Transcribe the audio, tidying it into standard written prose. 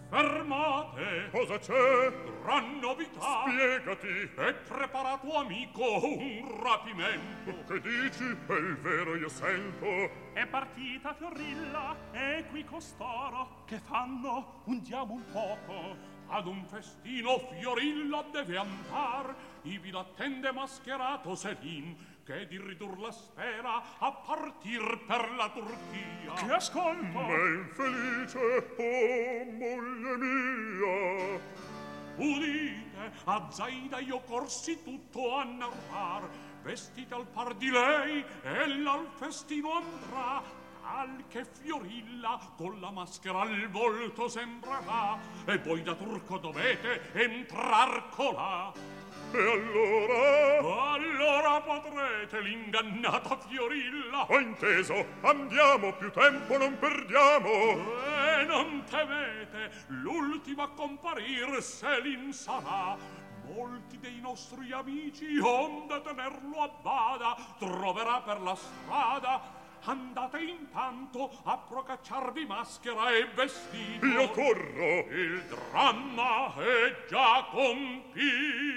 Fermate! Cosa c'è? Gran novità! Spiegati! È preparato, amico, un rapimento! Che dici? È il vero, io sento! È partita Fiorilla, e qui costoro che fanno? Undiamo un poco! Ad un festino Fiorilla deve andar, ivi l'attende mascherato Selim, che di ridur la sfera a partir per la Turchia. Che ascolto! Ma infelice, oh moglie mia! Udite, a Zaida io corsi tutto a narrar, vestita al par di lei, ella al festino andrà, tal che Fiorilla con la maschera al volto sembrerà, e voi da turco dovete entrar colà. E allora? Allora potrete l'ingannata Fiorilla. Ho inteso, andiamo, più tempo non perdiamo. E non temete, l'ultimo a comparir Selim sarà. Molti dei nostri amici, onde tenerlo a bada, troverà per la strada. Andate intanto a procacciarvi maschera e vestito. Io corro. Il dramma è già compito.